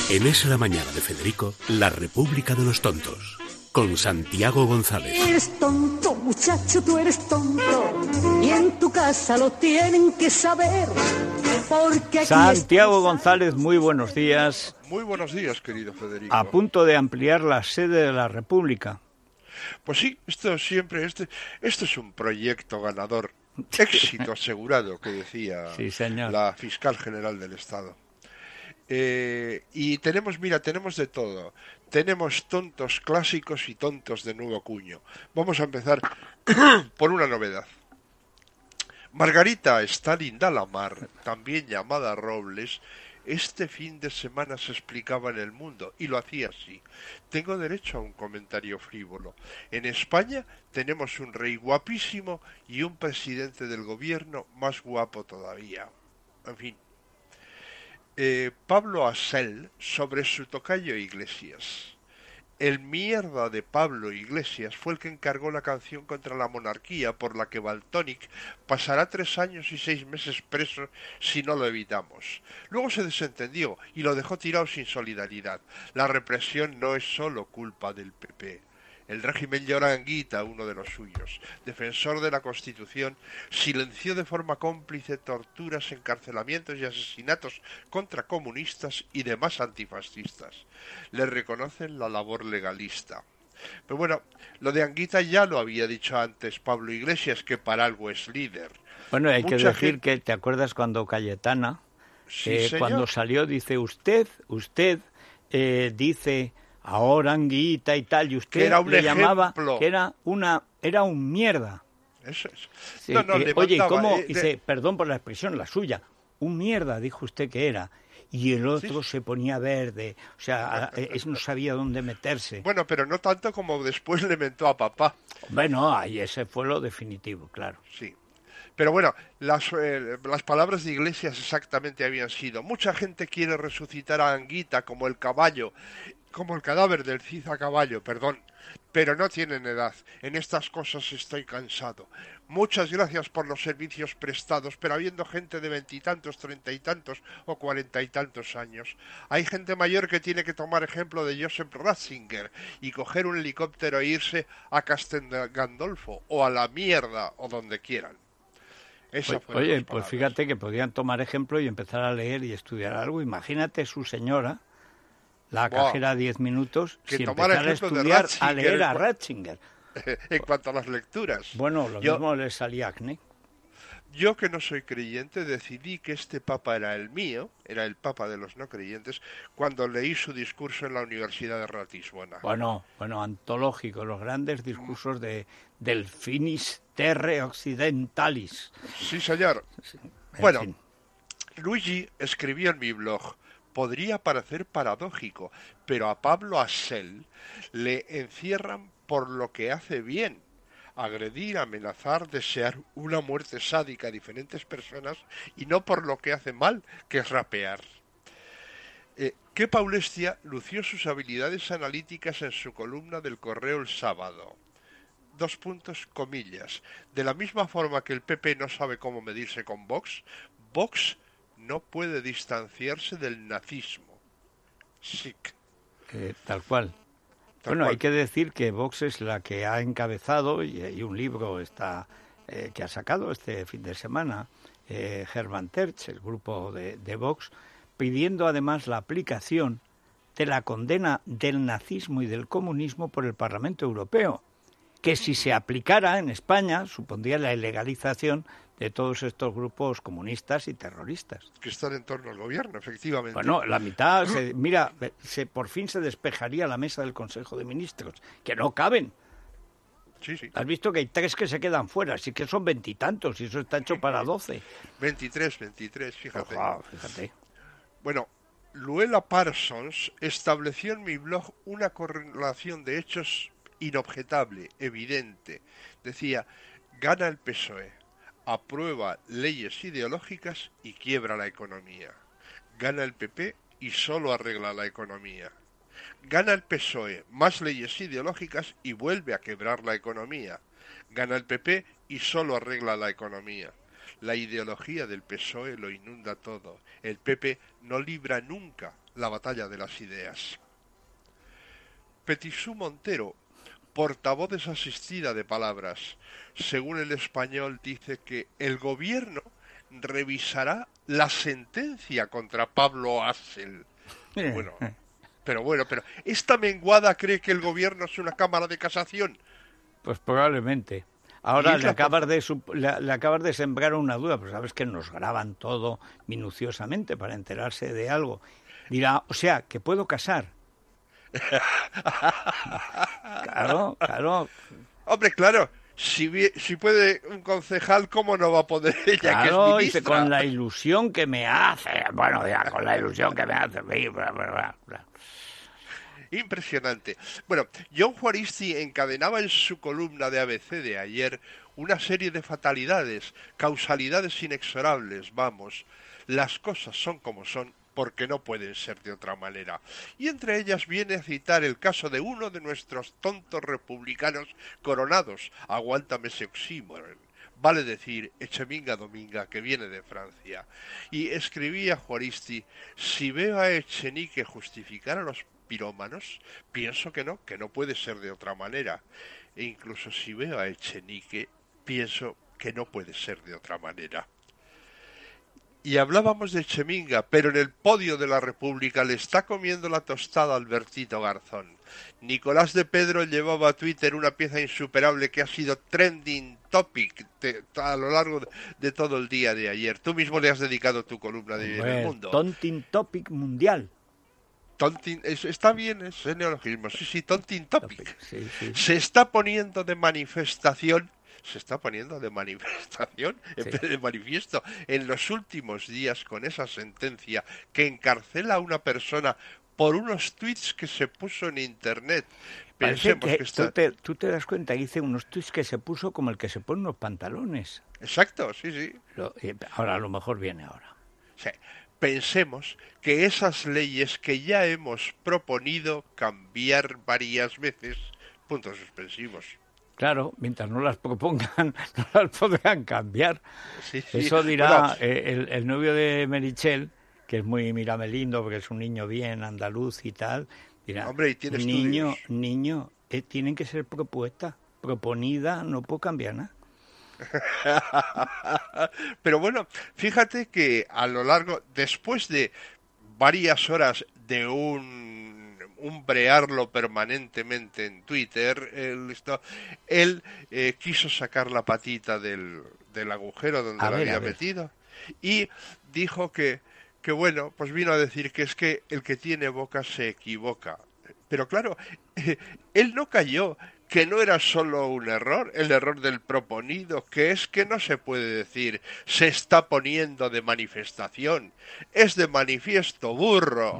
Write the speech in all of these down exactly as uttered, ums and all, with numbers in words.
En Es la Mañana de Federico, la República de los Tontos, con Santiago González. Eres tonto, muchacho, tú eres tonto, y en tu casa lo tienen que saber, porque aquí Santiago González, muy buenos días. Muy buenos días, querido Federico. A punto de ampliar la sede de la República. Pues sí, esto siempre, este, esto es un proyecto ganador, éxito asegurado, que decía sí, señor. la fiscal general del Estado. Eh, y tenemos, mira, tenemos de todo. Tenemos tontos clásicos y tontos de nuevo cuño. Vamos a empezar por una novedad. Margarita Stalin Dalamar, también llamada Robles, este fin de semana se explicaba en El Mundo, y lo hacía así. Tengo derecho a un comentario frívolo. En España tenemos un rey guapísimo y un presidente del gobierno más guapo todavía. En fin. Eh, Pablo Hasél sobre su tocayo Iglesias. El mierda de Pablo Iglesias fue el que encargó la canción contra la monarquía, por la que Valtònyc pasará tres años y seis meses preso si no lo evitamos. Luego se desentendió y lo dejó tirado sin solidaridad. La represión no es solo culpa del P P. El régimen llora Anguita, uno de los suyos, defensor de la Constitución, silenció de forma cómplice torturas, encarcelamientos y asesinatos contra comunistas y demás antifascistas. Le reconocen la labor legalista. Pero bueno, lo de Anguita ya lo había dicho antes Pablo Iglesias, que para algo es líder. Bueno, hay Mucha que decir gente... que, ¿te acuerdas cuando Cayetana, Sí, eh, cuando salió, dice usted, usted eh, dice... ahora Anguita y tal, y usted era un le ejemplo. llamaba que era una era un mierda. Eso es. Sí, No, no, eh, le oye, mandaba, ¿cómo? eh, de... Dice, perdón por la expresión, la suya, un mierda, dijo usted que era. Y el otro sí. se ponía verde, o sea, no sabía dónde meterse. Bueno, pero no tanto como después le mentó a papá. Bueno, ahí ese fue lo definitivo, claro. Sí. Pero bueno, las, eh, las palabras de Iglesias exactamente habían sido: mucha gente quiere resucitar a Anguita como el caballo, como el cadáver del Cid a caballo, perdón, pero no tienen edad. En estas cosas estoy cansado. Muchas gracias por los servicios prestados, pero habiendo gente de veintitantos, treinta y tantos o cuarenta y tantos años, hay gente mayor que tiene que tomar ejemplo de Joseph Ratzinger y coger un helicóptero e irse a Castel Gandolfo o a la mierda o donde quieran. Esa fue Oye, pues fíjate que podían tomar ejemplo y empezar a leer y estudiar algo. Imagínate su señora, la wow. cajera diez minutos, que si empezara a estudiar, a leer a Ratzinger. En cuanto a las lecturas. Bueno, lo yo, mismo le salía acné. Yo, que no soy creyente, decidí que este papa era el mío, era el papa de los no creyentes, cuando leí su discurso en la Universidad de Ratisbona. Bueno, bueno, antológico, los grandes discursos de del Finis Terre Occidentalis. Sí, señor. Sí, bueno, fin. Luigi escribió en mi blog: podría parecer paradójico, pero a Pablo Hasél le encierran por lo que hace bien. Agredir, amenazar, desear una muerte sádica a diferentes personas, y no por lo que hace mal, que es rapear. Eh, que Paulestia lució sus habilidades analíticas en su columna del Correo el sábado. Dos puntos, comillas. De la misma forma que el P P no sabe cómo medirse con Vox, Vox no puede distanciarse del nazismo. Sic. Eh, tal cual. Bueno, hay que decir que Vox es la que ha encabezado, y hay un libro está eh, que ha sacado este fin de semana, eh, Hermann Tertsch, el grupo de, de Vox, pidiendo además la aplicación de la condena del nazismo y del comunismo por el Parlamento Europeo, que si se aplicara en España supondría la ilegalización de todos estos grupos comunistas y terroristas. Que están en torno al gobierno, efectivamente. Bueno, la mitad, se, mira, se, por fin se despejaría la mesa del Consejo de Ministros, que no caben. Sí, sí. Has visto que hay tres que se quedan fuera, así que son veintitantos, y eso está hecho para doce. veintitrés, veintitrés, fíjate. Ojo, fíjate. Bueno, Luella Parsons estableció en mi blog una correlación de hechos inobjetable, evidente. Decía: gana el P S O E. Aprueba leyes ideológicas y quiebra la economía. Gana el P P y solo arregla la economía. Gana el P S O E, más leyes ideológicas y vuelve a quebrar la economía. Gana el P P y solo arregla la economía. La ideología del P S O E lo inunda todo. El P P no libra nunca la batalla de las ideas. Petisú Montero, portavoz desasistida de palabras, según El Español, dice que el gobierno revisará la sentencia contra Pablo Hasél. Bueno, pero bueno, pero ¿esta menguada cree que el gobierno es una cámara de casación? Pues probablemente. Ahora le acabas, de, le, le acabas de sembrar una duda, pues sabes que nos graban todo minuciosamente para enterarse de algo. Dirá, o sea, que puedo casar. Claro, claro. Hombre, claro. Si, si puede un concejal, ¿cómo no va a poder ella, claro, que es ministra? Dice, con la ilusión que me hace. Bueno, ya, con la ilusión que me hace. Bla, bla, bla. Impresionante. Bueno, John Juaristi encadenaba en su columna de A B C de ayer una serie de fatalidades, causalidades inexorables, vamos. Las cosas son como son porque no pueden ser de otra manera. Y entre ellas viene a citar el caso de uno de nuestros tontos republicanos coronados, aguántame ese oxímoron, vale decir, Echeminga Dominga, que viene de Francia. Y escribía Juaristi, si veo a Echenique justificar a los pirómanos, pienso que no, que no puede ser de otra manera. E incluso si veo a Echenique, pienso que no puede ser de otra manera. Y hablábamos de Echeminga, pero en el podio de la República le está comiendo la tostada Albertito Garzón. Nicolás de Pedro llevaba a Twitter una pieza insuperable que ha sido trending topic de, a lo largo de, de todo el día de ayer. Tú mismo le has dedicado tu columna de bueno, El Mundo. Tontin topic mundial. Tontin, es, está bien ese neologismo, sí, sí, tontin topic. topic sí, sí. Se está poniendo de manifestación se está poniendo de manifestación en sí. vez de manifiesto en los últimos días con esa sentencia que encarcela a una persona por unos tweets que se puso en internet. Pensemos que, que está... tú, te, tú te das cuenta, dice unos tweets que se puso como el que se pone unos pantalones. Exacto, sí, sí. Lo, ahora, a lo mejor viene ahora. Sí. Pensemos que esas leyes que ya hemos proponido cambiar varias veces, puntos suspensivos. Claro, mientras no las propongan, no las podrán cambiar. Sí, sí. Eso dirá bueno, eh, el, el novio de Merichel, que es muy miramelindo, porque es un niño bien andaluz y tal. Dirá, hombre, y tiene niño, estudios. niño, eh, tienen que ser propuestas. Proponida, no puedo cambiar nada. Pero bueno, fíjate que a lo largo, después de varias horas de un umbrearlo permanentemente en Twitter, él, esto, él eh, quiso sacar la patita del, del agujero donde a lo ver, había metido y dijo que, que bueno, pues vino a decir que es que el que tiene boca se equivoca. Pero claro, eh, él no cayó que no era solo un error, el error del proponido, que es que no se puede decir se está poniendo de manifestación, es de manifiesto, burro.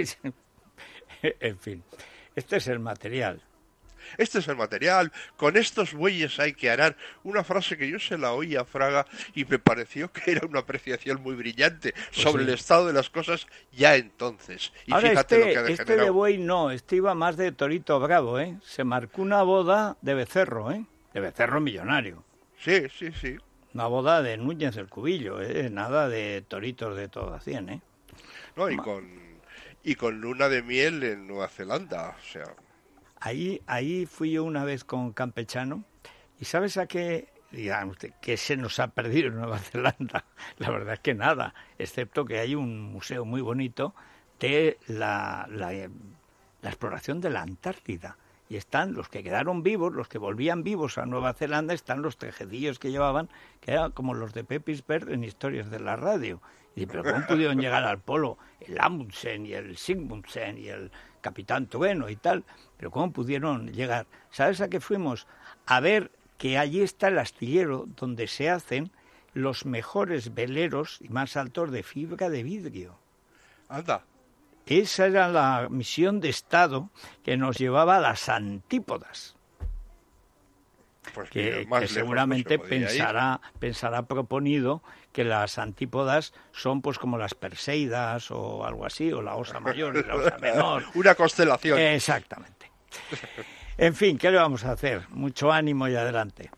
En fin, este es el material. Este es el material, con estos bueyes hay que arar. Una frase que yo se la oí a Fraga y me pareció que era una apreciación muy brillante pues sobre sí. el estado de las cosas ya entonces. Y ahora fíjate este, lo que ha este degenerado. de buey no, este iba más de torito bravo, ¿eh? Se marcó una boda de becerro, ¿eh? De becerro millonario. Sí, sí, sí. Una boda de Núñez del Cubillo, ¿eh? Nada de toritos de todo a cien, ¿eh? No, y con... Y con luna de miel en Nueva Zelanda, o sea... Ahí, ahí fui yo una vez con Campechano, y ¿sabes a qué? Digan usted, ¿qué se nos ha perdido en Nueva Zelanda? La verdad es que nada, excepto que hay un museo muy bonito de la, la, la exploración de la Antártida. Y están los que quedaron vivos, los que volvían vivos a Nueva Zelanda, están los trejecillos que llevaban, que eran como los de Pepis Bird en Historias de la Radio. Y pero ¿cómo pudieron llegar al polo? El Amundsen y el Sigmundsen y el Capitán Trueno y tal. Pero ¿cómo pudieron llegar? ¿Sabes a qué fuimos? A ver que allí está el astillero donde se hacen los mejores veleros y más altos de fibra de vidrio. Anda. Esa era la misión de Estado que nos llevaba a las antípodas. Pues que, mira, más que seguramente no pensará, pensará proponido que las antípodas son pues como las Perseidas o algo así, o la Osa Mayor y la Osa Menor. Una constelación. Exactamente. En fin, ¿qué le vamos a hacer? Mucho ánimo y adelante.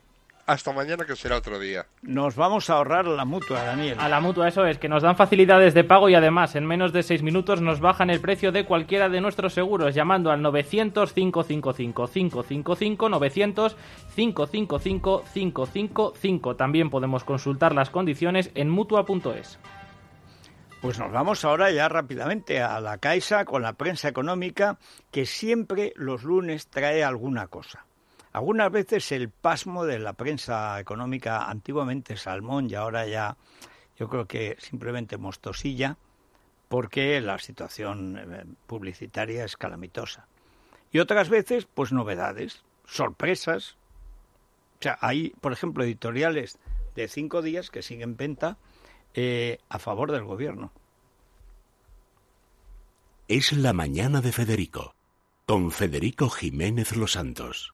Hasta mañana, que será otro día. Nos vamos a ahorrar la Mutua, Daniel. A la Mutua, eso es, que nos dan facilidades de pago y además en menos de seis minutos nos bajan el precio de cualquiera de nuestros seguros llamando al novecientos, cinco cinco cinco, cinco cinco cinco, novecientos, cinco cinco cinco, cinco cinco cinco. También podemos consultar las condiciones en mutua punto es. Pues nos vamos ahora ya rápidamente a la Caixa con la prensa económica, que siempre los lunes trae alguna cosa. Algunas veces el pasmo de la prensa económica, antiguamente salmón y ahora ya yo creo que simplemente mostosilla, porque la situación publicitaria es calamitosa. Y otras veces, pues novedades, sorpresas. O sea, hay, por ejemplo, editoriales de cinco días que siguen en venta eh, a favor del gobierno. Es la mañana de Federico, con Federico Jiménez Los Santos.